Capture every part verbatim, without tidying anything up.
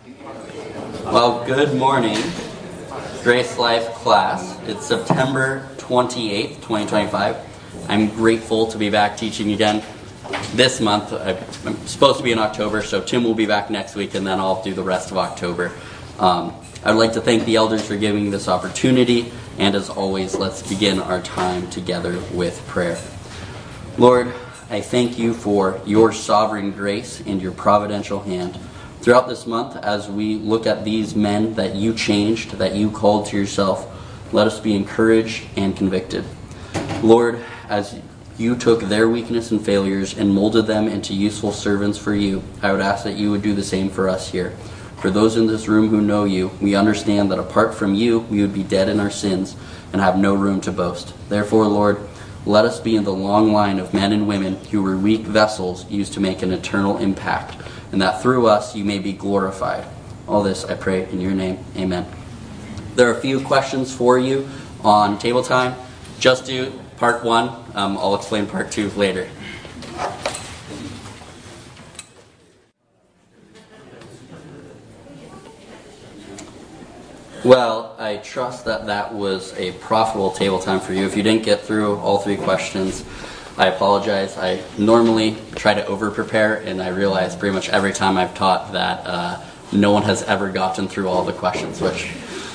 Well, good morning, Grace Life class. It's September twenty-eighth, twenty twenty-five. I'm grateful to be back teaching again this month. I'm supposed to be in October, so Tim will be back next week, and then I'll do the rest of October. Um, I'd like to thank the elders for giving this opportunity, and as always, let's begin our time together with prayer. Lord, I thank you for your sovereign grace and your providential hand. Throughout this month, as we look at these men that you changed, that you called to yourself, let us be encouraged and convicted. Lord, as you took their weakness and failures and molded them into useful servants for you, I would ask that you would do the same for us here. For those in this room who know you, we understand that apart from you, we would be dead in our sins and have no room to boast. Therefore, Lord, let us be in the long line of men and women who were weak vessels used to make an eternal impact, and that through us you may be glorified. All this I pray in your name. Amen. There are a few questions for you on table time. Just do part one. Um, I'll explain part two later. Well, I trust that that was a profitable table time for you. If you didn't get through all three questions, I apologize. I normally try to over-prepare, and I realize pretty much every time I've taught that uh, no one has ever gotten through all the questions, which...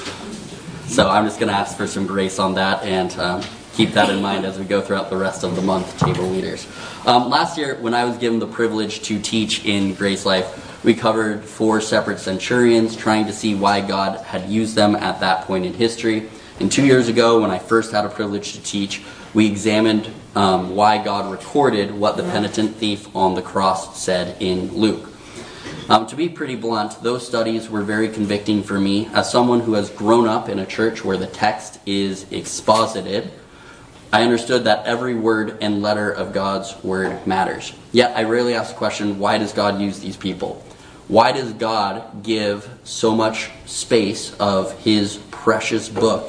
So I'm just going to ask for some grace on that, and um, keep that in mind as we go throughout the rest of the month, table leaders. Um, last year, when I was given the privilege to teach in Grace Life, we covered four separate centurions, trying to see why God had used them at that point in history. And two years ago, when I first had a privilege to teach, we examined um, why God recorded what the penitent thief on the cross said in Luke. Um, to be pretty blunt, those studies were very convicting for me. As someone who has grown up in a church where the text is exposited, I understood that every word and letter of God's word matters. Yet I rarely ask the question, why does God use these people? Why does God give so much space of his precious book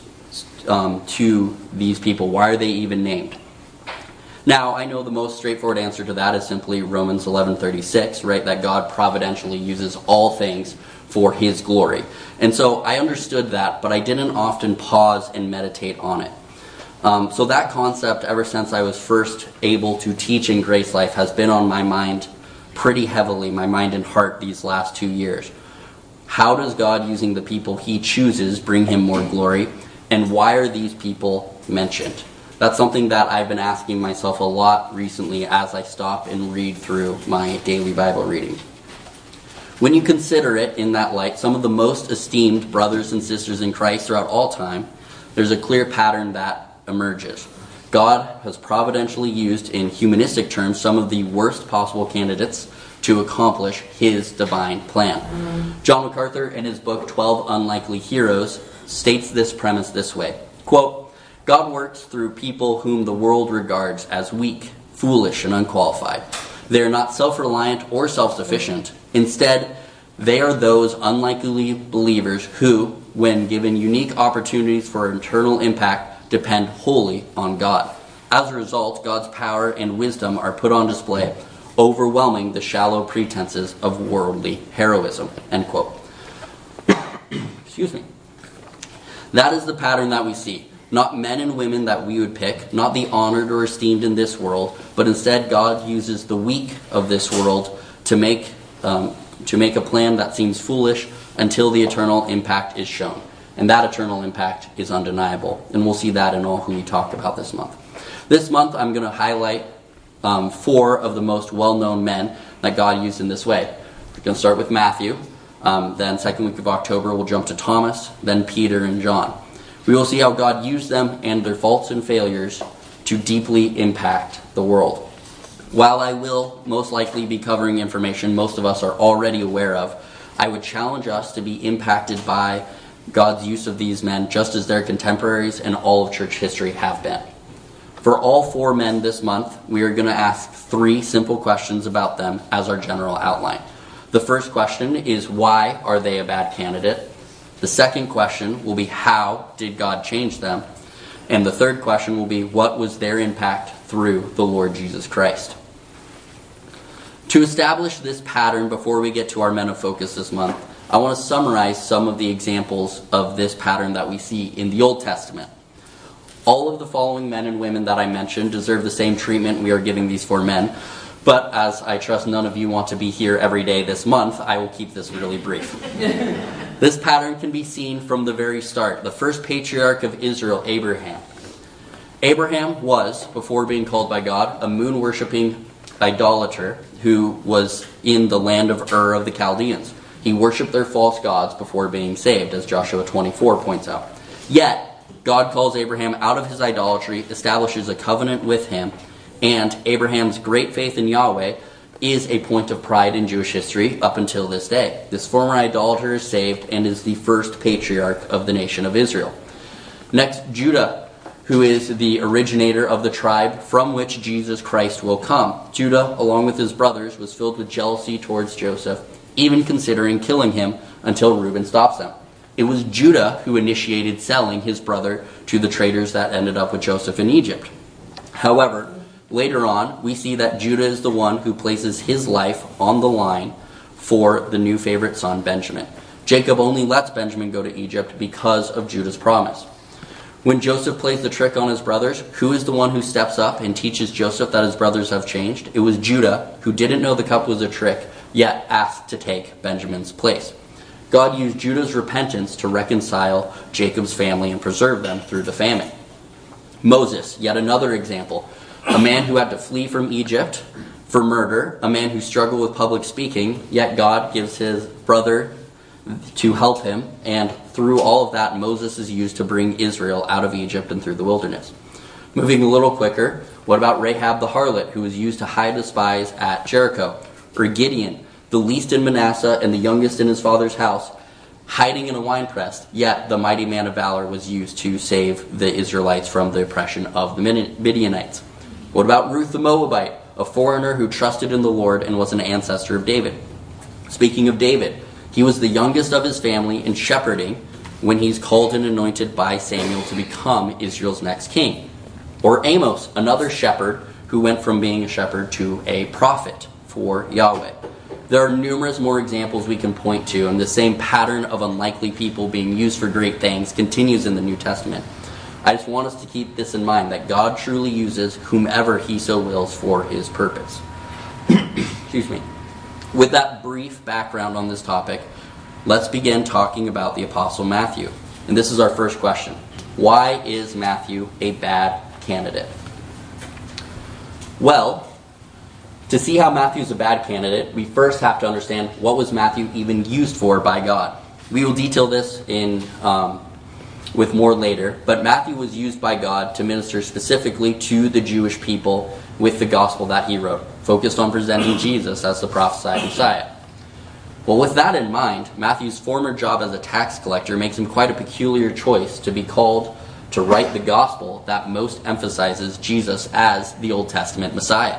um, to these people? Why are they even named? Now, I know the most straightforward answer to that is simply Romans eleven thirty-six, right? That God providentially uses all things for his glory. And so I understood that, but I didn't often pause and meditate on it. Um, so that concept, ever since I was first able to teach in Grace Life, has been on my mind pretty heavily, my mind and heart, these last two years. How does God, using the people he chooses, bring him more glory? And why are these people mentioned? That's something that I've been asking myself a lot recently as I stop and read through my daily Bible reading. When you consider it in that light, some of the most esteemed brothers and sisters in Christ throughout all time, there's a clear pattern that emerges. God has providentially used, in humanistic terms, some of the worst possible candidates to accomplish his divine plan. Mm-hmm. John MacArthur, in his book twelve Unlikely Heroes, states this premise this way, quote, God works through people whom the world regards as weak, foolish, and unqualified. They are not self-reliant or self-sufficient. Instead, they are those unlikely believers who, when given unique opportunities for internal impact, depend wholly on God. As a result, God's power and wisdom are put on display, overwhelming the shallow pretenses of worldly heroism. End quote. Excuse me. That is the pattern that we see. Not men and women that we would pick, not the honored or esteemed in this world, but instead God uses the weak of this world to make um, to make a plan that seems foolish until the eternal impact is shown. And that eternal impact is undeniable. And we'll see that in all who we talk about this month. This month I'm going to highlight um, four of the most well-known men that God used in this way. We're going to start with Matthew. Um, then second week of October we'll jump to Thomas, then Peter and John. We will see how God used them and their faults and failures to deeply impact the world. While I will most likely be covering information most of us are already aware of, I would challenge us to be impacted by God's use of these men just as their contemporaries and all of church history have been. For all four men this month, we are going to ask three simple questions about them as our general outline. The first question is, why are they a bad candidate? The second question will be, how did God change them? And the third question will be, what was their impact through the Lord Jesus Christ? To establish this pattern before we get to our Men of Focus this month, I want to summarize some of the examples of this pattern that we see in the Old Testament. All of the following men and women that I mentioned deserve the same treatment we are giving these four men, but as I trust none of you want to be here every day this month, I will keep this really brief. This pattern can be seen from the very start. The first patriarch of Israel, Abraham. Abraham was, before being called by God, a moon-worshipping idolater who was in the land of Ur of the Chaldeans. He worshipped their false gods before being saved, as Joshua twenty-four points out. Yet, God calls Abraham out of his idolatry, establishes a covenant with him, and Abraham's great faith in Yahweh is a point of pride in Jewish history up until this day. This former idolater is saved and is the first patriarch of the nation of Israel. Next, Judah, who is the originator of the tribe from which Jesus Christ will come. Judah, along with his brothers, was filled with jealousy towards Joseph, even considering killing him until Reuben stops them. It was Judah who initiated selling his brother to the traders that ended up with Joseph in Egypt. However, later on, we see that Judah is the one who places his life on the line for the new favorite son, Benjamin. Jacob only lets Benjamin go to Egypt because of Judah's promise. When Joseph plays the trick on his brothers, who is the one who steps up and teaches Joseph that his brothers have changed? It was Judah, who didn't know the cup was a trick, yet asked to take Benjamin's place. God used Judah's repentance to reconcile Jacob's family and preserve them through the famine. Moses, yet another example. A man who had to flee from Egypt for murder, a man who struggled with public speaking, yet God gives his brother to help him, and through all of that, Moses is used to bring Israel out of Egypt and through the wilderness. Moving a little quicker, what about Rahab the harlot, who was used to hide the spies at Jericho? Or Gideon, the least in Manasseh and the youngest in his father's house, hiding in a winepress, yet the mighty man of valor was used to save the Israelites from the oppression of the Midianites. What about Ruth the Moabite, a foreigner who trusted in the Lord and was an ancestor of David? Speaking of David, he was the youngest of his family in shepherding when he's called and anointed by Samuel to become Israel's next king. Or Amos, another shepherd who went from being a shepherd to a prophet for Yahweh. There are numerous more examples we can point to, and the same pattern of unlikely people being used for great things continues in the New Testament. I just want us to keep this in mind, that God truly uses whomever he so wills for his purpose. Excuse me. With that brief background on this topic, let's begin talking about the Apostle Matthew. And this is our first question. Why is Matthew a bad candidate? Well, to see how Matthew is a bad candidate, we first have to understand what was Matthew even used for by God. We will detail this in um, with more later, but Matthew was used by God to minister specifically to the Jewish people with the gospel that he wrote, focused on presenting Jesus as the prophesied Messiah. Well, with that in mind, Matthew's former job as a tax collector makes him quite a peculiar choice to be called to write the gospel that most emphasizes Jesus as the Old Testament Messiah.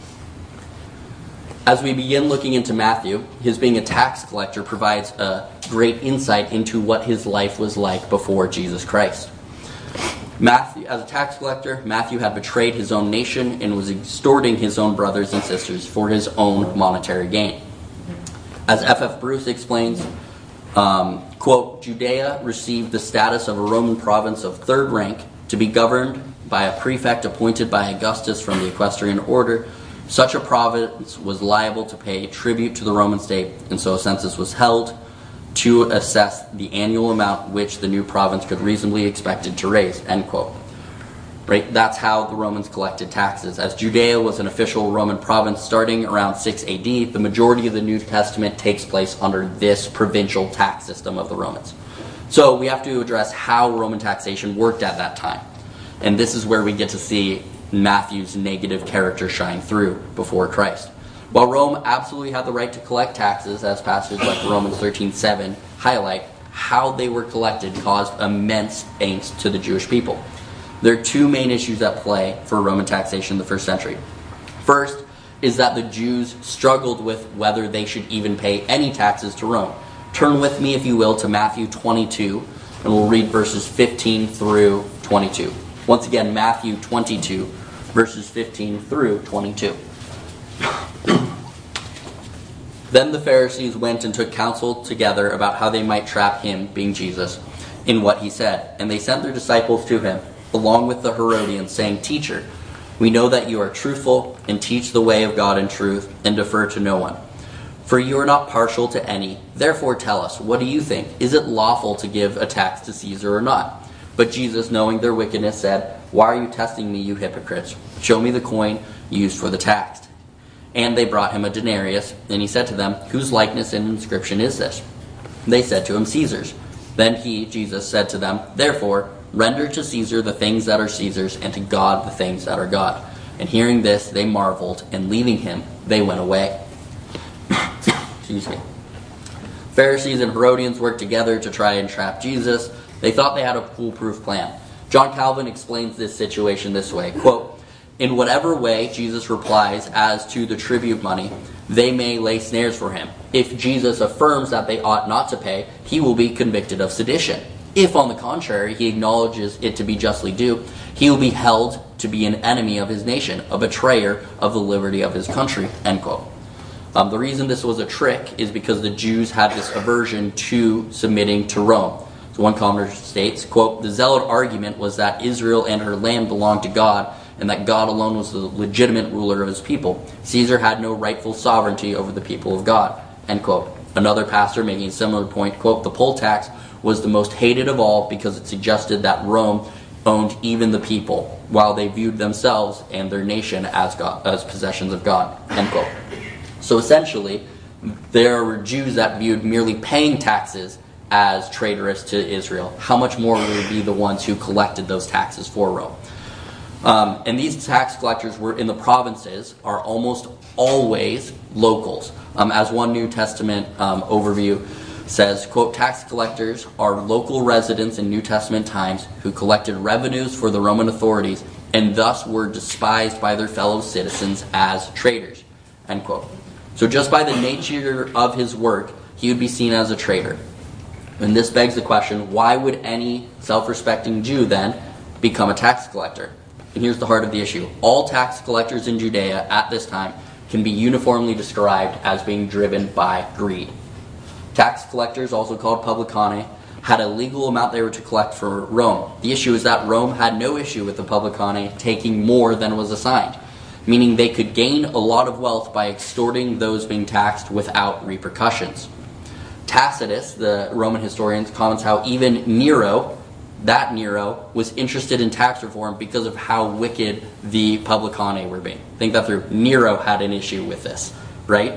As we begin looking into Matthew, his being a tax collector provides a great insight into what his life was like before Jesus Christ. Matthew, as a tax collector, Matthew had betrayed his own nation and was extorting his own brothers and sisters for his own monetary gain. As F F Bruce explains, um, quote, Judea received the status of a Roman province of third rank to be governed by a prefect appointed by Augustus from the equestrian order. Such a province was liable to pay tribute to the Roman state, and so a census was held to assess the annual amount which the new province could reasonably expected to raise, end quote. Right? That's how the Romans collected taxes. As Judea was an official Roman province starting around six A D, the majority of the New Testament takes place under this provincial tax system of the Romans. So we have to address how Roman taxation worked at that time. And this is where we get to see Matthew's negative character shine through before Christ. While Rome absolutely had the right to collect taxes, as passages like Romans thirteen seven highlight, how they were collected caused immense angst to the Jewish people. There are two main issues at play for Roman taxation in the first century. First is that the Jews struggled with whether they should even pay any taxes to Rome. Turn with me, if you will, to Matthew twenty-two, and we'll read verses fifteen through twenty-two. Once again, Matthew twenty-two, verses fifteen through twenty-two. Then the Pharisees went and took counsel together about how they might trap him, being Jesus, in what he said. And they sent their disciples to him, along with the Herodians, saying, Teacher, we know that you are truthful and teach the way of God in truth and defer to no one. For you are not partial to any. Therefore tell us, what do you think? Is it lawful to give a tax to Caesar or not? But Jesus, knowing their wickedness, said, Why are you testing me, you hypocrites? Show me the coin used for the tax. And they brought him a denarius, and he said to them, Whose likeness and inscription is this? They said to him, Caesar's. Then he, Jesus, said to them, Therefore, render to Caesar the things that are Caesar's, and to God the things that are God. And hearing this, they marveled, and leaving him, they went away. Excuse me. Pharisees and Herodians worked together to try and trap Jesus. They thought they had a foolproof plan. John Calvin explains this situation this way, quote, In whatever way Jesus replies as to the tribute money, they may lay snares for him. If Jesus affirms that they ought not to pay, he will be convicted of sedition. If, on the contrary, he acknowledges it to be justly due, he will be held to be an enemy of his nation, a betrayer of the liberty of his country, end quote. Um, the reason this was a trick is because the Jews had this aversion to submitting to Rome. So one commentator states, quote, The zealot argument was that Israel and her land belonged to God, and that God alone was the legitimate ruler of his people. Caesar had no rightful sovereignty over the people of God, end quote. Another pastor making a similar point, quote, The poll tax was the most hated of all because it suggested that Rome owned even the people, while they viewed themselves and their nation as God, as possessions of God, end quote. So essentially, there were Jews that viewed merely paying taxes as traitorous to Israel. How much more would be the ones who collected those taxes for Rome? Um, and these tax collectors were in the provinces are almost always locals. Um, as one New Testament um, overview says, quote, Tax collectors are local residents in New Testament times who collected revenues for the Roman authorities and thus were despised by their fellow citizens as traitors, end quote. So just by the nature of his work, he would be seen as a traitor. And this begs the question, why would any self-respecting Jew then become a tax collector? And here's the heart of the issue. All tax collectors in Judea at this time can be uniformly described as being driven by greed. Tax collectors, also called publicani, had a legal amount they were to collect for Rome. The issue is that Rome had no issue with the publicani taking more than was assigned, meaning they could gain a lot of wealth by extorting those being taxed without repercussions. Tacitus, the Roman historian, comments how even Nero, that Nero, was interested in tax reform because of how wicked the publicani were being. Think that through. Nero had an issue with this, right?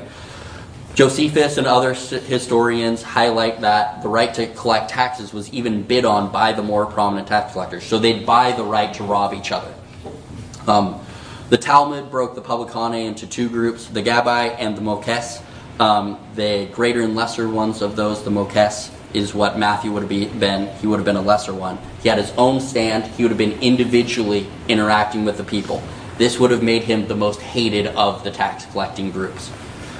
Josephus and other historians highlight that the right to collect taxes was even bid on by the more prominent tax collectors. So they'd buy the right to rob each other. Um, the Talmud broke the publicani into two groups, the Gabbai and the Mokes. Um, the greater and lesser ones of those, the Mokes, is what Matthew would have been. He would have been a lesser one. He had his own stand. He would have been individually interacting with the people. This would have made him the most hated of the tax collecting groups.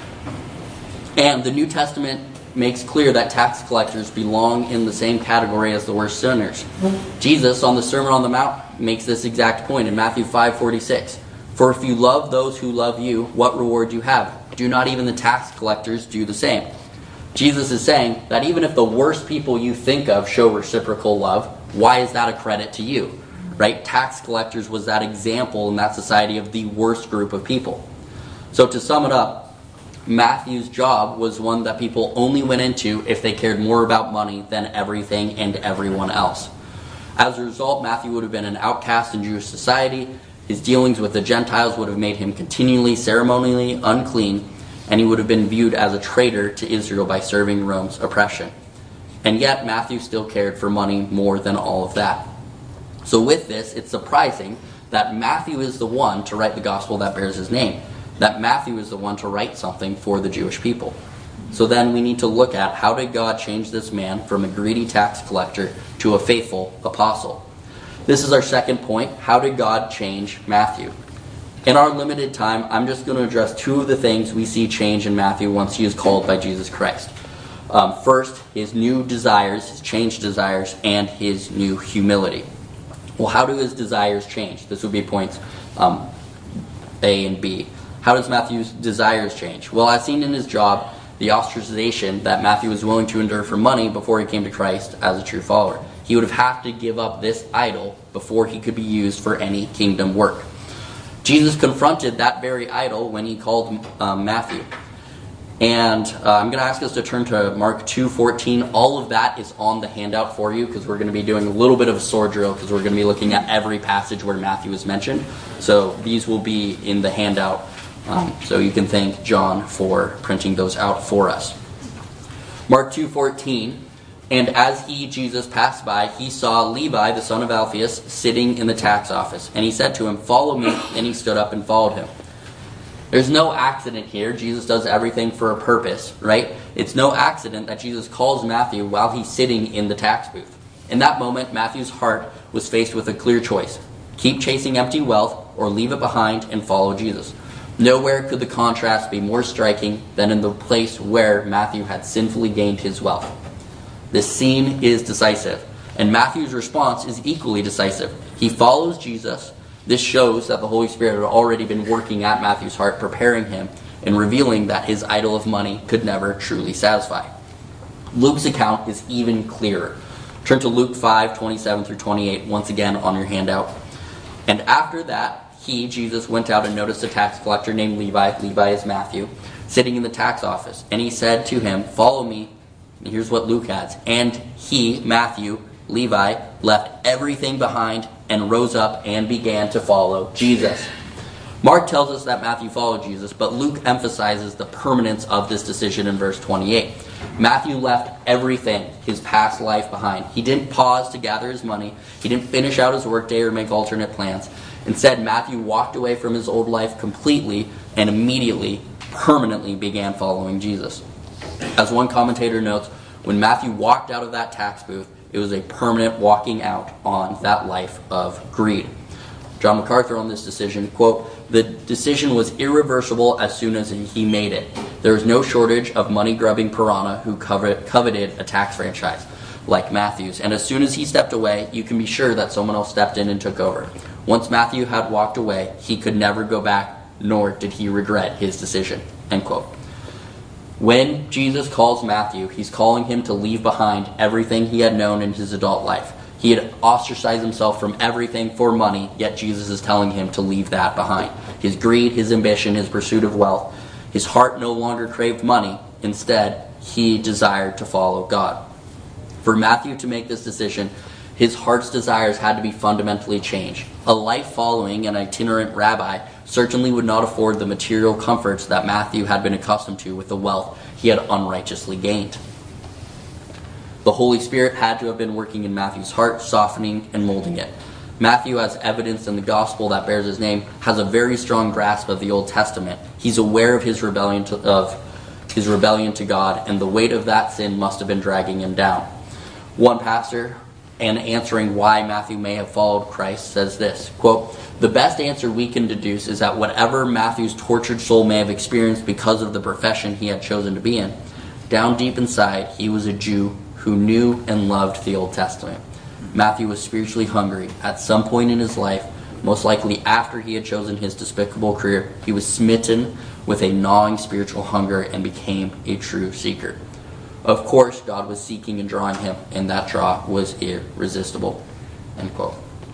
And the New Testament makes clear that tax collectors belong in the same category as the worst sinners. Jesus, on the Sermon on the Mount, makes this exact point in Matthew five forty-six. For if you love those who love you, what reward do you have? Do not even the tax collectors do the same? Jesus is saying that even if the worst people you think of show reciprocal love, why is that a credit to you? Right? Tax collectors was that example in that society of the worst group of people. So to sum it up, Matthew's job was one that people only went into if they cared more about money than everything and everyone else. As a result, Matthew would have been an outcast in Jewish society. His dealings with the Gentiles would have made him continually ceremonially unclean, and he would have been viewed as a traitor to Israel by serving Rome's oppression. And yet, Matthew still cared for money more than all of that. So with this, it's surprising that Matthew is the one to write the gospel that bears his name, that Matthew is the one to write something for the Jewish people. So then we need to look at, how did God change this man from a greedy tax collector to a faithful apostle? This is our second point. How did God change Matthew? In our limited time, I'm just going to address two of the things we see change in Matthew once he is called by Jesus Christ. Um, first, his new desires, his changed desires, and his new humility. Well, how do his desires change? This would be points um, A and B. How does Matthew's desires change? Well, as seen in his job the ostracization that Matthew was willing to endure for money before he came to Christ as a true follower. He would have had to give up this idol before he could be used for any kingdom work. Jesus confronted that very idol when he called um, Matthew. And uh, I'm going to ask us to turn to Mark two fourteen. All of that is on the handout for you because we're going to be doing a little bit of a sword drill because we're going to be looking at every passage where Matthew is mentioned. So these will be in the handout. Um, so you can thank John for printing those out for us. Mark two fourteen. And as he, Jesus, passed by, he saw Levi, the son of Alphaeus, sitting in the tax office. And he said to him, "Follow me." And he stood up and followed him. There's no accident here. Jesus does everything for a purpose, right? It's no accident that Jesus calls Matthew while he's sitting in the tax booth. In that moment, Matthew's heart was faced with a clear choice. Keep chasing empty wealth or leave it behind and follow Jesus. Nowhere could the contrast be more striking than in the place where Matthew had sinfully gained his wealth. This scene is decisive, and Matthew's response is equally decisive. He follows Jesus. This shows that the Holy Spirit had already been working at Matthew's heart, preparing him and revealing that his idol of money could never truly satisfy. Luke's account is even clearer. Turn to Luke five twenty-seven through twenty-eight, once again on your handout. And after that, he, Jesus, went out and noticed a tax collector named Levi, Levi is Matthew, sitting in the tax office. And he said to him, "Follow me." And here's what Luke adds. And he, Matthew, Levi, left everything behind and rose up and began to follow Jesus. Mark tells us that Matthew followed Jesus, but Luke emphasizes the permanence of this decision in verse twenty-eight. Matthew left everything, his past life, behind. He didn't pause to gather his money. He didn't finish out his workday or make alternate plans. Instead, Matthew walked away from his old life completely and immediately, permanently began following Jesus. As one commentator notes, when Matthew walked out of that tax booth, it was a permanent walking out on that life of greed. John MacArthur on this decision, quote, "The decision was irreversible as soon as he made it. There was no shortage of money-grubbing piranha who coveted a tax franchise like Matthew's. And as soon as he stepped away, you can be sure that someone else stepped in and took over. Once Matthew had walked away, he could never go back, nor did he regret his decision." End quote. When Jesus calls Matthew, he's calling him to leave behind everything he had known in his adult life. He had ostracized himself from everything for money, yet Jesus is telling him to leave that behind. His greed, his ambition, his pursuit of wealth. His heart no longer craved money. Instead, he desired to follow God. For Matthew to make this decision, his heart's desires had to be fundamentally changed. A life following an itinerant rabbi certainly would not afford the material comforts that Matthew had been accustomed to with the wealth he had unrighteously gained. The Holy Spirit had to have been working in Matthew's heart, softening and molding it. Matthew, as evidenced in the gospel that bears his name, has a very strong grasp of the Old Testament. He's aware of his rebellion to, of his rebellion to God, and the weight of that sin must have been dragging him down. One pastor, and answering why Matthew may have followed Christ, says this, quote, "The best answer we can deduce is that whatever Matthew's tortured soul may have experienced because of the profession he had chosen to be in, down deep inside, he was a Jew who knew and loved the Old Testament. Matthew was spiritually hungry. At some point in his life, most likely after he had chosen his despicable career, he was smitten with a gnawing spiritual hunger and became a true seeker. Of course, God was seeking and drawing him, and that draw was irresistible." End quote.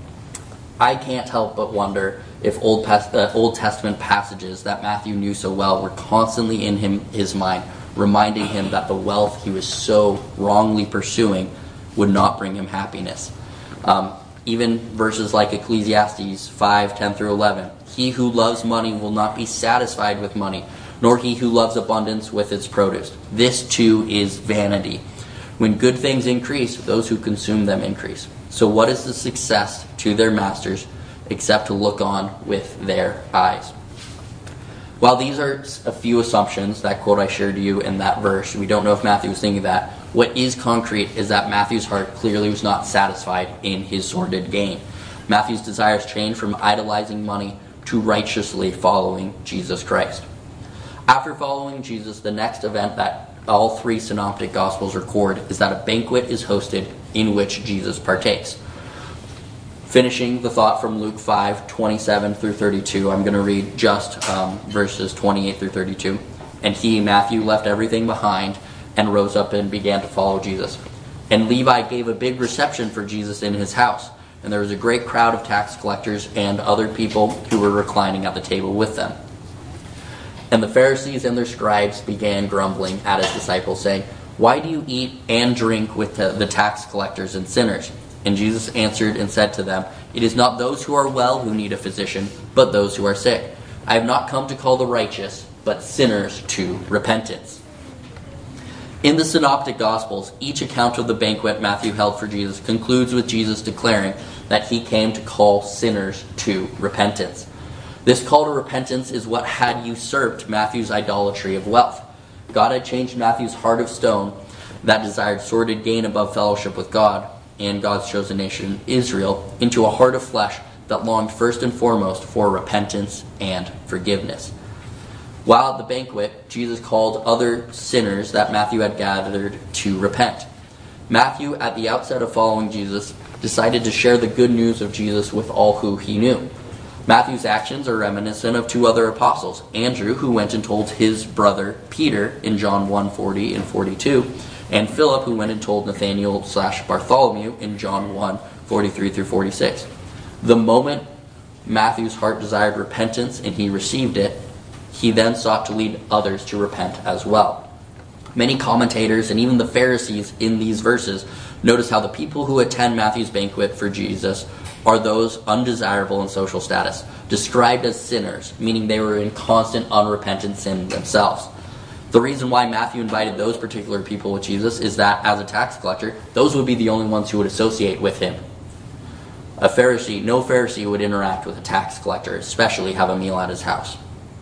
I can't help but wonder if Old, uh, Old Testament passages that Matthew knew so well were constantly in him, his mind, reminding him that the wealth he was so wrongly pursuing would not bring him happiness. Um, even verses like Ecclesiastes five, ten through eleven. "He who loves money will not be satisfied with money, nor he who loves abundance with its produce. This too is vanity. When good things increase, those who consume them increase. So what is the success to their masters except to look on with their eyes?" While these are a few assumptions, that quote I shared to you in that verse, we don't know if Matthew was thinking that. What is concrete is that Matthew's heart clearly was not satisfied in his sordid gain. Matthew's desires changed from idolizing money to righteously following Jesus Christ. After following Jesus, the next event that all three synoptic gospels record is that a banquet is hosted in which Jesus partakes. Finishing the thought from Luke five, twenty-seven through thirty-two, I'm going to read just um, verses twenty-eight through thirty-two. And he, Matthew, left everything behind and rose up and began to follow Jesus. And Levi gave a big reception for Jesus in his house. And there was a great crowd of tax collectors and other people who were reclining at the table with them. And the Pharisees and their scribes began grumbling at his disciples, saying, "Why do you eat and drink with the, the tax collectors and sinners?" And Jesus answered and said to them, "It is not those who are well who need a physician, but those who are sick. I have not come to call the righteous, but sinners to repentance." In the Synoptic Gospels, each account of the banquet Matthew held for Jesus concludes with Jesus declaring that he came to call sinners to repentance. This call to repentance is what had usurped Matthew's idolatry of wealth. God had changed Matthew's heart of stone that desired sordid gain above fellowship with God and God's chosen nation, Israel, into a heart of flesh that longed first and foremost for repentance and forgiveness. While at the banquet, Jesus called other sinners that Matthew had gathered to repent. Matthew, at the outset of following Jesus, decided to share the good news of Jesus with all who he knew. Matthew's actions are reminiscent of two other apostles, Andrew, who went and told his brother Peter in John one forty and forty-two, and Philip, who went and told Nathanael slash Bartholomew in John one forty-three through forty-six. The moment Matthew's heart desired repentance and he received it, he then sought to lead others to repent as well. Many commentators and even the Pharisees in these verses notice how the people who attend Matthew's banquet for Jesus are those undesirable in social status, described as sinners, meaning they were in constant unrepentant sin themselves. The reason why Matthew invited those particular people with Jesus is that as a tax collector, those would be the only ones who would associate with him. A Pharisee, no Pharisee would interact with a tax collector, especially have a meal at his house.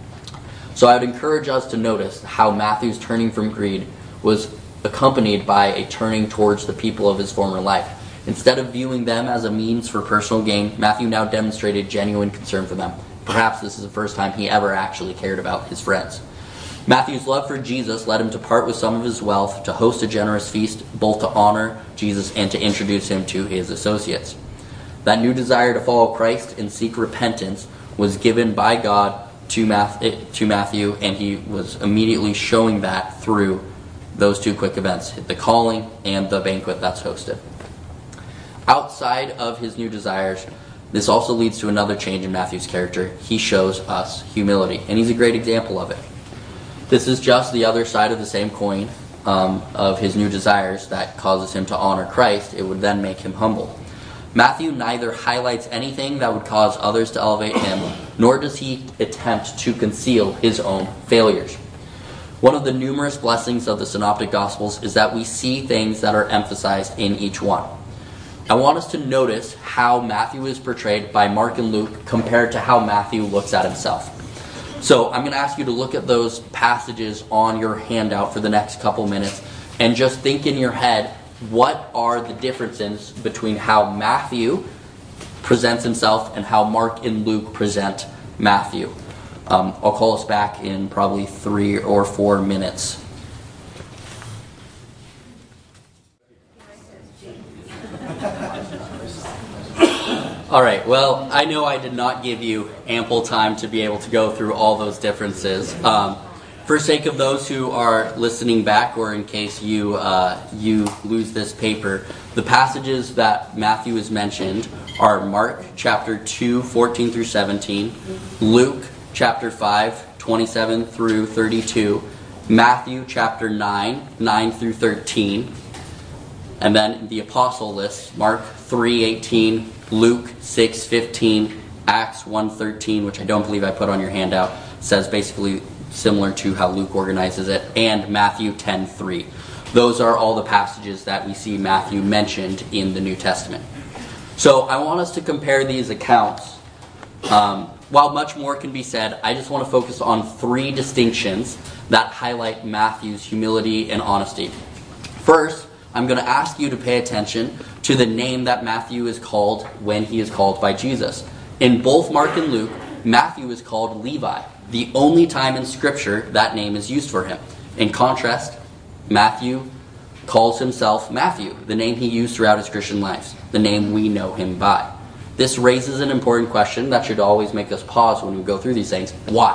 So I would encourage us to notice how Matthew's turning from greed was accompanied by a turning towards the people of his former life. Instead of viewing them as a means for personal gain, Matthew now demonstrated genuine concern for them. Perhaps this is the first time he ever actually cared about his friends. Matthew's love for Jesus led him to part with some of his wealth to host a generous feast, both to honor Jesus and to introduce him to his associates. That new desire to follow Christ and seek repentance was given by God to Matthew, and he was immediately showing that through those two quick events, the calling and the banquet that's hosted. Outside of his new desires, this also leads to another change in Matthew's character. He shows us humility, and he's a great example of it. This is just the other side of the same coin um, of his new desires that causes him to honor Christ. It would then make him humble. Matthew neither highlights anything that would cause others to elevate him, nor does he attempt to conceal his own failures. One of the numerous blessings of the Synoptic Gospels is that we see things that are emphasized in each one. I want us to notice how Matthew is portrayed by Mark and Luke compared to how Matthew looks at himself. So I'm going to ask you to look at those passages on your handout for the next couple minutes and just think in your head, what are the differences between how Matthew presents himself and how Mark and Luke present Matthew? Um, I'll call us back in probably three or four minutes. All right, well, I know I did not give you ample time to be able to go through all those differences. Um, for sake of those who are listening back, or in case you uh, you lose this paper, the passages that Matthew has mentioned are Mark chapter two, fourteen through seventeen, Luke chapter five, twenty-seven through thirty-two, Matthew chapter nine, nine through thirteen, and then the apostle list, Mark three, eighteen, Luke six, fifteen, Acts one, thirteen, which I don't believe I put on your handout, says basically similar to how Luke organizes it, and Matthew ten, three. Those are all the passages that we see Matthew mentioned in the New Testament. So I want us to compare these accounts. Um, while much more can be said, I just want to focus on three distinctions that highlight Matthew's humility and honesty. First, I'm going to ask you to pay attention to the name that Matthew is called when he is called by Jesus. In both Mark and Luke, Matthew is called Levi, the only time in Scripture that name is used for him. In contrast, Matthew calls himself Matthew, the name he used throughout his Christian life, the name we know him by. This raises an important question that should always make us pause when we go through these things. Why?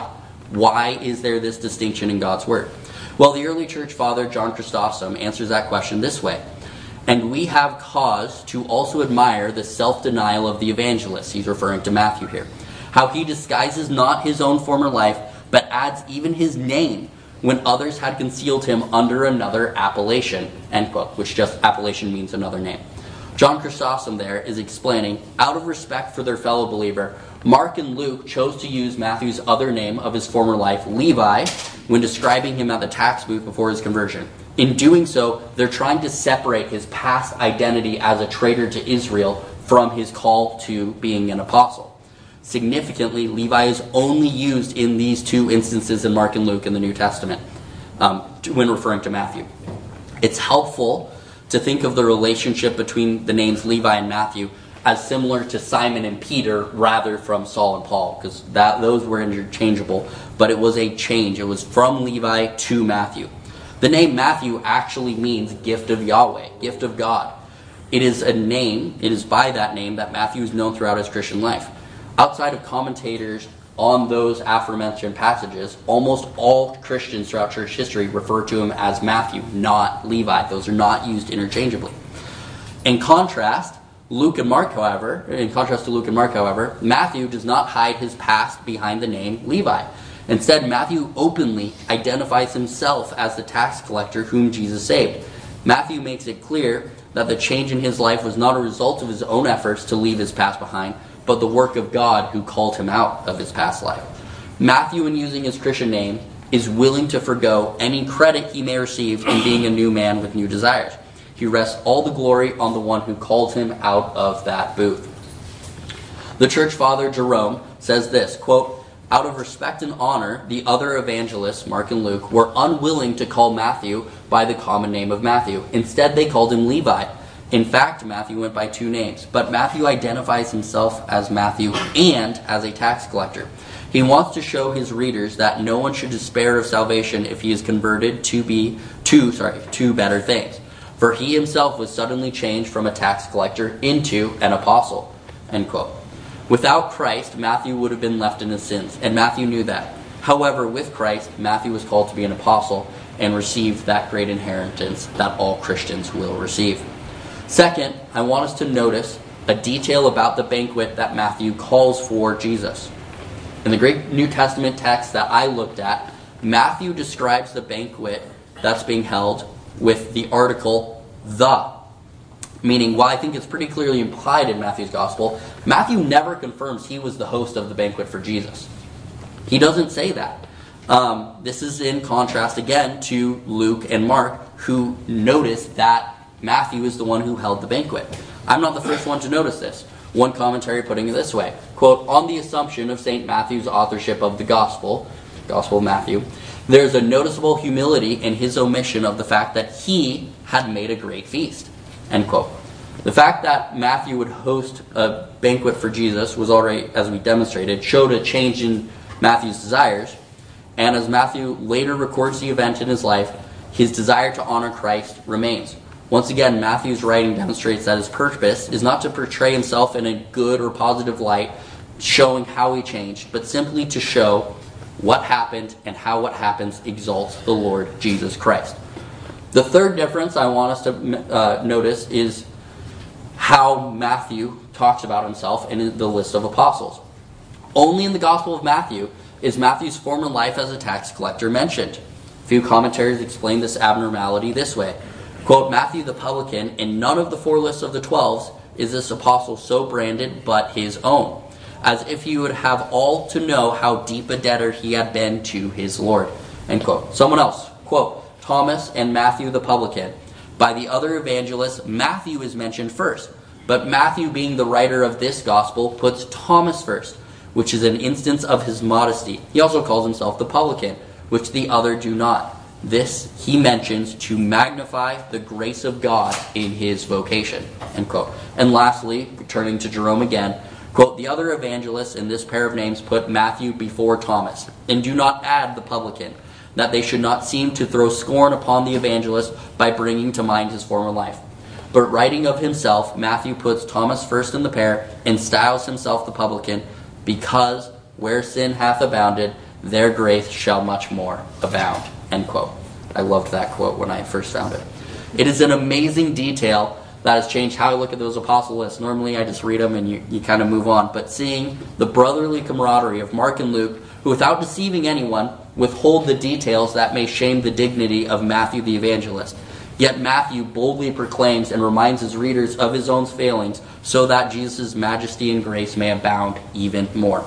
Why is there this distinction in God's word? Well, the early church father, John Chrysostom, answers that question this way. And we have cause to also admire the self-denial of the evangelist. He's referring to Matthew here. How he disguises not his own former life, but adds even his name when others had concealed him under another appellation, end quote, which just appellation means another name. John Chrysostom there is explaining, out of respect for their fellow believer, Mark and Luke chose to use Matthew's other name of his former life, Levi, when describing him at the tax booth before his conversion. In doing so, they're trying to separate his past identity as a traitor to Israel from his call to being an apostle. Significantly, Levi is only used in these two instances in Mark and Luke in the New Testament um, when referring to Matthew. It's helpful to think of the relationship between the names Levi and Matthew as similar to Simon and Peter rather from Saul and Paul, because that those were interchangeable, but it was a change. It was from Levi to Matthew. The name Matthew actually means gift of Yahweh, gift of God. It is a name, it is by that name that Matthew is known throughout his Christian life. Outside of commentators on those aforementioned passages, almost all Christians throughout church history refer to him as Matthew, not Levi. Those are not used interchangeably. In contrast, Luke and Mark, however, in contrast to Luke and Mark, however, Matthew does not hide his past behind the name Levi. Instead, Matthew openly identifies himself as the tax collector whom Jesus saved. Matthew makes it clear that the change in his life was not a result of his own efforts to leave his past behind, but the work of God who called him out of his past life. Matthew, in using his Christian name, is willing to forgo any credit he may receive in being a new man with new desires. He rests all the glory on the one who called him out of that booth. The church father Jerome says this, quote, out of respect and honor, the other evangelists, Mark and Luke, were unwilling to call Matthew by the common name of Matthew. Instead, they called him Levi. In fact, Matthew went by two names, but Matthew identifies himself as Matthew and as a tax collector. He wants to show his readers that no one should despair of salvation if he is converted to be to sorry to better things. For he himself was suddenly changed from a tax collector into an apostle. End quote. Without Christ, Matthew would have been left in his sins, and Matthew knew that. However, with Christ, Matthew was called to be an apostle and received that great inheritance that all Christians will receive. Second, I want us to notice a detail about the banquet that Matthew calls for Jesus. In the great New Testament text that I looked at, Matthew describes the banquet that's being held with the article the. Meaning, while I think it's pretty clearly implied in Matthew's gospel, Matthew never confirms he was the host of the banquet for Jesus. He doesn't say that. Um, this is in contrast again to Luke and Mark, who notice that Matthew is the one who held the banquet. I'm not the first one to notice this. One commentary putting it this way, quote, on the assumption of Saint Matthew's authorship of the Gospel, Gospel of Matthew, there's a noticeable humility in his omission of the fact that he had made a great feast, end quote. The fact that Matthew would host a banquet for Jesus was already, as we demonstrated, showed a change in Matthew's desires, and as Matthew later records the event in his life, his desire to honor Christ remains. Once again, Matthew's writing demonstrates that his purpose is not to portray himself in a good or positive light, showing how he changed, but simply to show what happened and how what happens exalts the Lord Jesus Christ. The third difference I want us to uh, notice is how Matthew talks about himself in the list of apostles. Only in the Gospel of Matthew is Matthew's former life as a tax collector mentioned. A few commentaries explain this abnormality this way. Quote, Matthew the publican, in none of the four lists of the twelves is this apostle so branded but his own, as if he would have all to know how deep a debtor he had been to his Lord. End quote. Someone else, quote, Thomas and Matthew the publican. By the other evangelists, Matthew is mentioned first, but Matthew, being the writer of this gospel, puts Thomas first, which is an instance of his modesty. He also calls himself the publican, which the other do not. This he mentions to magnify the grace of God in his vocation. End quote. And lastly, returning to Jerome again, quote, the other evangelists in this pair of names put Matthew before Thomas, and do not add the publican, that they should not seem to throw scorn upon the evangelist by bringing to mind his former life. But writing of himself, Matthew puts Thomas first in the pair and styles himself the publican, because where sin hath abounded, their grace shall much more abound. End quote. I loved that quote when I first found it. It is an amazing detail that has changed how I look at those apostle lists. Normally I just read them and you, you kind of move on. But seeing the brotherly camaraderie of Mark and Luke, who without deceiving anyone, withhold the details that may shame the dignity of Matthew the evangelist. Yet Matthew boldly proclaims and reminds his readers of his own failings so that Jesus' majesty and grace may abound even more.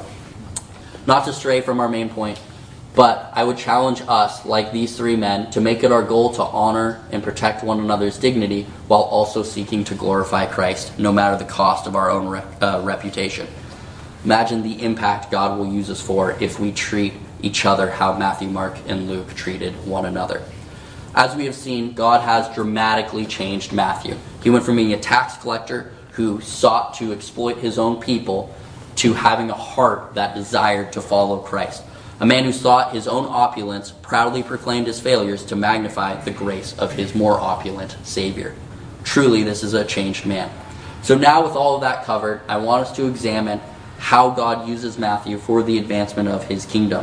Not to stray from our main point, but I would challenge us, like these three men, to make it our goal to honor and protect one another's dignity while also seeking to glorify Christ, no matter the cost of our own rep- uh, reputation. Imagine the impact God will use us for if we treat each other how Matthew, Mark, and Luke treated one another. As we have seen, God has dramatically changed Matthew. He went from being a tax collector who sought to exploit his own people to having a heart that desired to follow Christ. A man who sought his own opulence proudly proclaimed his failures to magnify the grace of his more opulent Savior. Truly, this is a changed man. So now with all of that covered, I want us to examine how God uses Matthew for the advancement of his kingdom.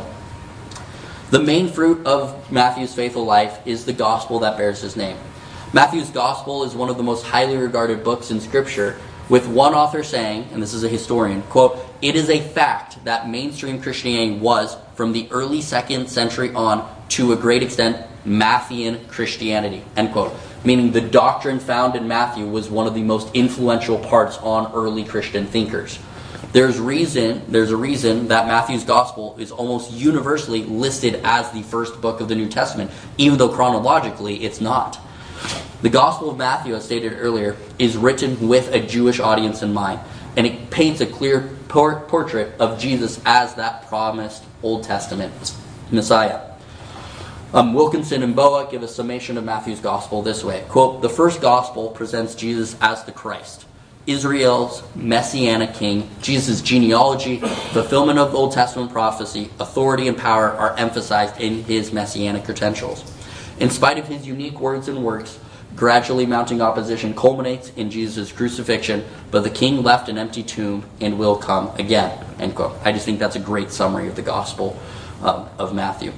The main fruit of Matthew's faithful life is the gospel that bears his name. Matthew's gospel is one of the most highly regarded books in Scripture, with one author saying, and this is a historian, quote, "It is a fact that mainstream Christianity was, from the early second century on, to a great extent, Matthean Christianity," end quote. Meaning the doctrine found in Matthew was one of the most influential parts on early Christian thinkers. There's reason, there's a reason that Matthew's gospel is almost universally listed as the first book of the New Testament, even though chronologically it's not. The Gospel of Matthew, as stated earlier, is written with a Jewish audience in mind, and it paints a clear por- portrait of Jesus as that promised Old Testament Messiah. Um, Wilkinson and Boa give a summation of Matthew's Gospel this way, quote, "The first Gospel presents Jesus as the Christ, Israel's messianic king. Jesus' genealogy, fulfillment of Old Testament prophecy, authority and power are emphasized in his messianic credentials. In spite of his unique words and works, gradually mounting opposition culminates in Jesus' crucifixion, but the king left an empty tomb and will come again," end quote. I just think that's a great summary of the Gospel um, of Matthew.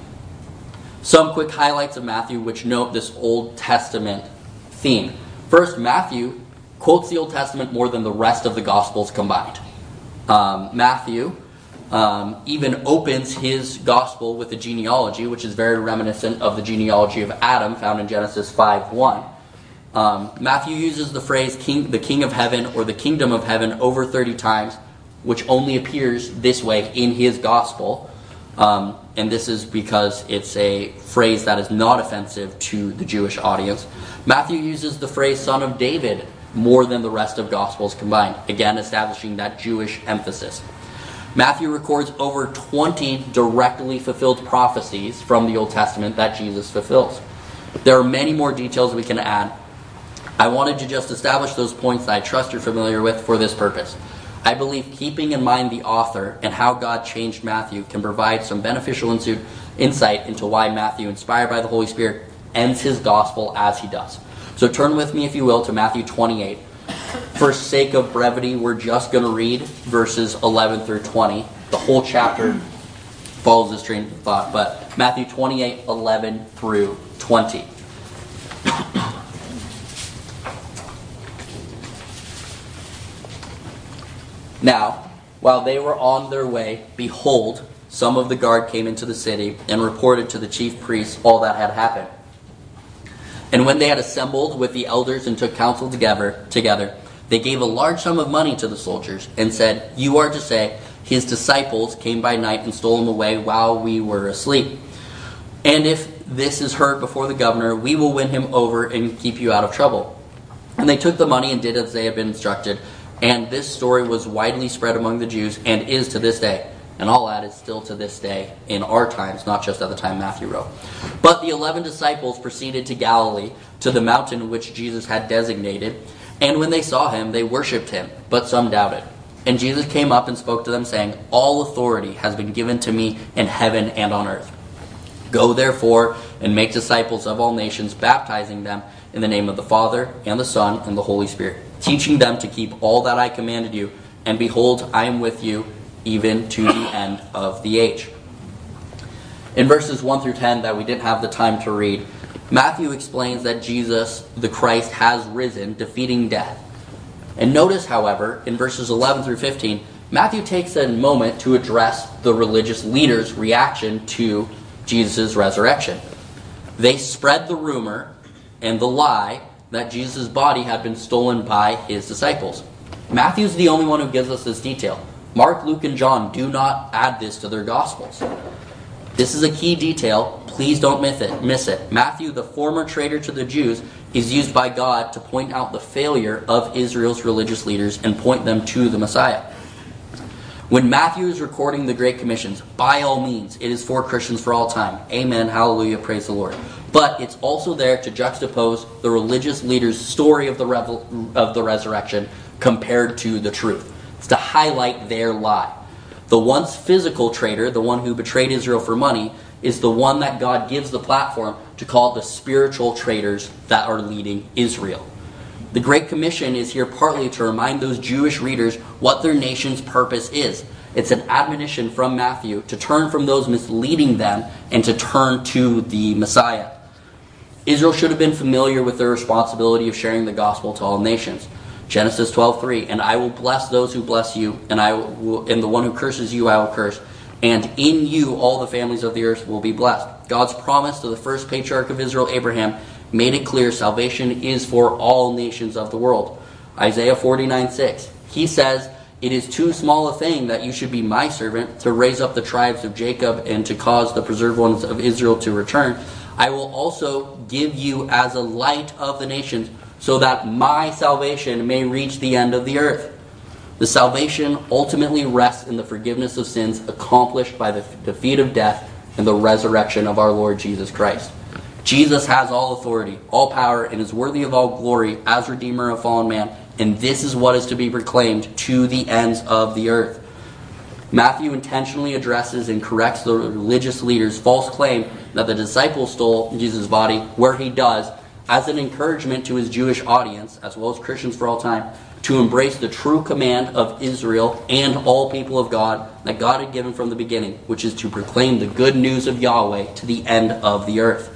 Some quick highlights of Matthew which note this Old Testament theme. First, Matthew quotes the Old Testament more than the rest of the Gospels combined. Um, Matthew um, even opens his Gospel with a genealogy, which is very reminiscent of the genealogy of Adam found in Genesis five one. Um, Matthew uses the phrase king, the King of Heaven or the Kingdom of Heaven over thirty times, which only appears this way in his Gospel. Um, and this is because it's a phrase that is not offensive to the Jewish audience. Matthew uses the phrase Son of David more than the rest of Gospels combined, again establishing that Jewish emphasis. Matthew records over twenty directly fulfilled prophecies from the Old Testament that Jesus fulfills. There are many more details we can add. I wanted to just establish those points that I trust you're familiar with for this purpose. I believe keeping in mind the author and how God changed Matthew can provide some beneficial insight into why Matthew, inspired by the Holy Spirit, ends his gospel as he does. So turn with me, if you will, to Matthew twenty-eight. For sake of brevity, we're just going to read verses eleven through twenty. The whole chapter follows this train of thought, but Matthew twenty-eight, eleven through twenty. Now, while they were on their way, behold, some of the guard came into the city and reported to the chief priests all that had happened. And when they had assembled with the elders and took counsel together, together, they gave a large sum of money to the soldiers and said, "You are to say, his disciples came by night and stole him away while we were asleep. And if this is heard before the governor, we will win him over and keep you out of trouble." And they took the money and did as they had been instructed. And this story was widely spread among the Jews and is to this day. And all that is still to this day in our times, not just at the time Matthew wrote. But the eleven disciples proceeded to Galilee, to the mountain which Jesus had designated. And when they saw him, they worshipped him, but some doubted. And Jesus came up and spoke to them, saying, "All authority has been given to me in heaven and on earth. Go therefore and make disciples of all nations, baptizing them in the name of the Father and the Son and the Holy Spirit, teaching them to keep all that I commanded you. And behold, I am with you even to the end of the age." In verses one through ten that we didn't have the time to read, Matthew explains that Jesus, the Christ, has risen, defeating death. And notice, however, in verses eleven through fifteen, Matthew takes a moment to address the religious leaders' reaction to Jesus' resurrection. They spread the rumor and the lie that Jesus' body had been stolen by his disciples. Matthew's the only one who gives us this detail. Mark, Luke, and John do not add this to their Gospels. This is a key detail. Please don't miss it. Miss it. Matthew, the former traitor to the Jews, is used by God to point out the failure of Israel's religious leaders and point them to the Messiah. When Matthew is recording the Great Commissions, by all means, it is for Christians for all time. Amen, hallelujah, praise the Lord. But it's also there to juxtapose the religious leaders' story of the revel- of the resurrection compared to the truth. It's to highlight their lie. The once physical traitor, the one who betrayed Israel for money, is the one that God gives the platform to call the spiritual traitors that are leading Israel. The Great Commission is here partly to remind those Jewish readers what their nation's purpose is. It's an admonition from Matthew to turn from those misleading them and to turn to the Messiah. Israel should have been familiar with their responsibility of sharing the gospel to all nations. Genesis twelve three, and I will bless those who bless you, and I will, and the one who curses you I will curse. And in you all the families of the earth will be blessed. God's promise to the first patriarch of Israel, Abraham, made it clear salvation is for all nations of the world. Isaiah forty-nine six. He says, it is too small a thing that you should be my servant to raise up the tribes of Jacob and to cause the preserved ones of Israel to return. I will also give you as a light of the nations so that my salvation may reach the end of the earth. The salvation ultimately rests in the forgiveness of sins accomplished by the defeat of death and the resurrection of our Lord Jesus Christ. Jesus has all authority, all power, and is worthy of all glory as Redeemer of fallen man, and this is what is to be proclaimed to the ends of the earth. Matthew intentionally addresses and corrects the religious leaders' false claim that the disciples stole Jesus' body, where he does, as an encouragement to his Jewish audience, as well as Christians for all time, to embrace the true command of Israel and all people of God that God had given from the beginning, which is to proclaim the good news of Yahweh to the end of the earth.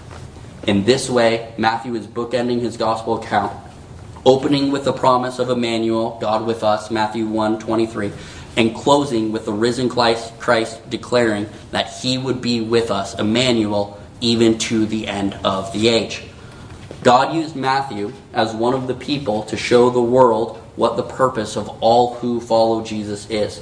In this way, Matthew is bookending his gospel account, opening with the promise of Emmanuel, God with us, Matthew one twenty-three, and closing with the risen Christ, Christ declaring that he would be with us, Emmanuel, even to the end of the age. God used Matthew as one of the people to show the world what the purpose of all who follow Jesus is.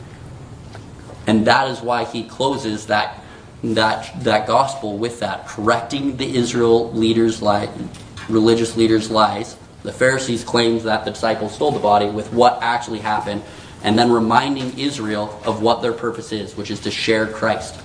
And that is why he closes that that that gospel with that, correcting the Israel leaders' lie, religious leaders' lies. The Pharisees claimed that the disciples stole the body with what actually happened, and then reminding Israel of what their purpose is, which is to share Christ.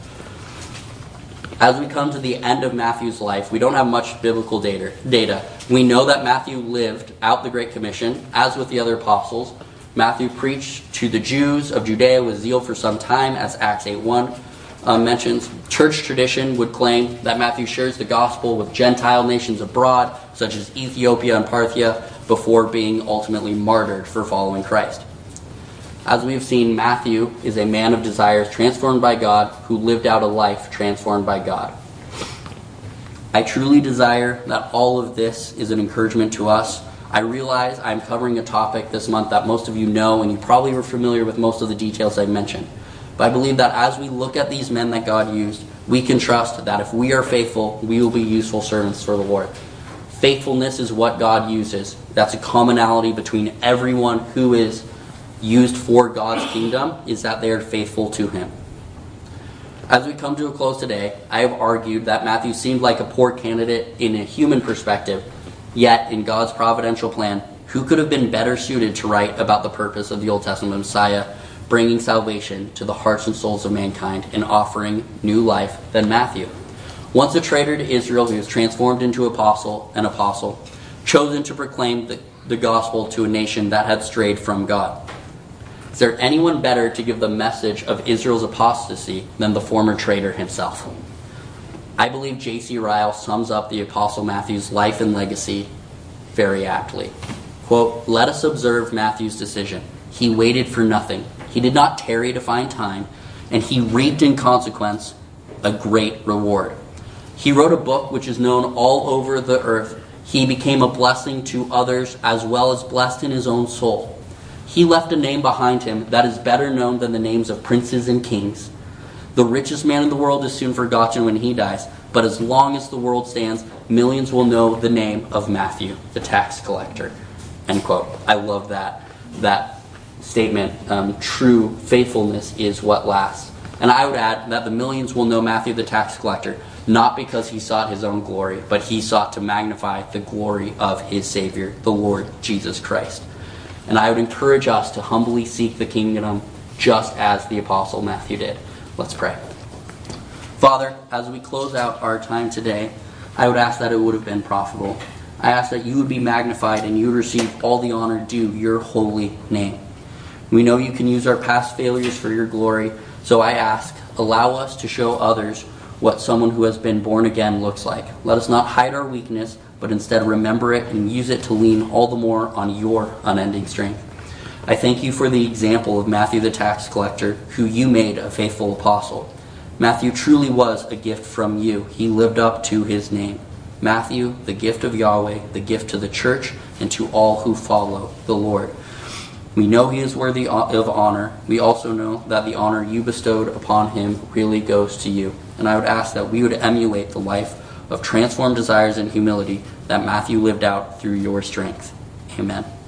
As we come to the end of Matthew's life, we don't have much biblical data. data. We know that Matthew lived out the Great Commission, as with the other apostles. Matthew preached to the Jews of Judea with zeal for some time, as Acts eight one uh, mentions. Church tradition would claim that Matthew shares the gospel with Gentile nations abroad, such as Ethiopia and Parthia, before being ultimately martyred for following Christ. As we've seen, Matthew is a man of desires transformed by God who lived out a life transformed by God. I truly desire that all of this is an encouragement to us. I realize I'm covering a topic this month that most of you know, and you probably were familiar with most of the details I mentioned. But I believe that as we look at these men that God used, we can trust that if we are faithful, we will be useful servants for the Lord. Faithfulness is what God uses. That's a commonality between everyone who is used for God's kingdom, is that they are faithful to him. As we come to a close today, I have argued that Matthew seemed like a poor candidate in a human perspective, yet in God's providential plan, who could have been better suited to write about the purpose of the Old Testament Messiah, bringing salvation to the hearts and souls of mankind and offering new life than Matthew? Once a traitor to Israel, he was transformed into apostle, an apostle, chosen to proclaim the, the gospel to a nation that had strayed from God. Is there anyone better to give the message of Israel's apostasy than the former traitor himself? I believe J C Ryle sums up the Apostle Matthew's life and legacy very aptly. Quote, "Let us observe Matthew's decision. He waited for nothing. He did not tarry to find time, and he reaped in consequence a great reward. He wrote a book which is known all over the earth. He became a blessing to others as well as blessed in his own soul. He left a name behind him that is better known than the names of princes and kings. The richest man in the world is soon forgotten when he dies, but as long as the world stands, millions will know the name of Matthew, the tax collector. End quote. I love that, that statement. Um, true faithfulness is what lasts. And I would add that the millions will know Matthew, the tax collector, not because he sought his own glory, but he sought to magnify the glory of his Savior, the Lord Jesus Christ. And I would encourage us to humbly seek the kingdom just as the Apostle Matthew did. Let's pray. Father, as we close out our time today, I would ask that it would have been profitable. I ask that you would be magnified and you would receive all the honor due your holy name. We know you can use our past failures for your glory, so I ask, allow us to show others what someone who has been born again looks like. Let us not hide our weakness, but instead remember it and use it to lean all the more on your unending strength. I thank you for the example of Matthew the tax collector, who you made a faithful apostle. Matthew truly was a gift from you. He lived up to his name. Matthew, the gift of Yahweh, the gift to the church and to all who follow the Lord. We know he is worthy of honor. We also know that the honor you bestowed upon him really goes to you. And I would ask that we would emulate the life of transformed desires and humility that Matthew lived out through your strength. Amen.